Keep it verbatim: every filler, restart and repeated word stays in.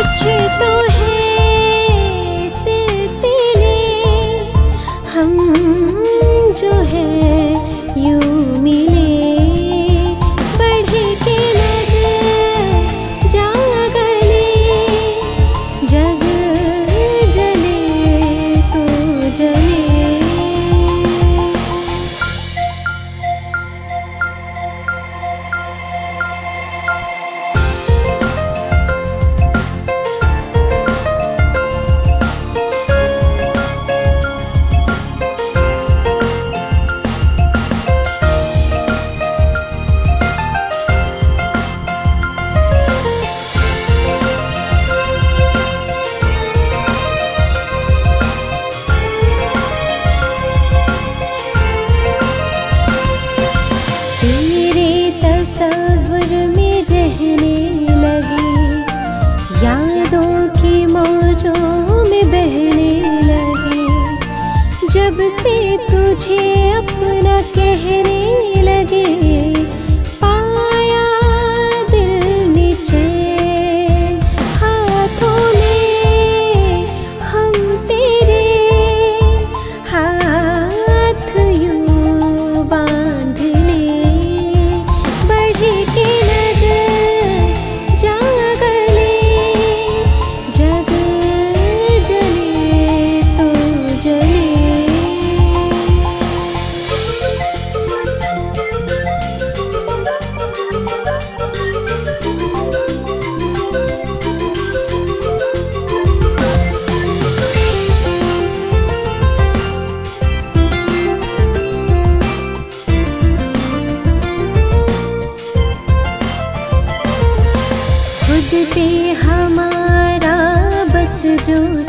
कुछ तो है सिलसिले हम जो है यूं मिले, बढ़े के लग जा गले, जग जले तो जले। यादों की मौजों में बहने लगी, जब से तुझे अपना कहने लगे, पाया दिल ने चैन हाथों में हम तेरे हाथ यूं बांध ले, बढ़े के लग जा खुद पे हमारा बस जो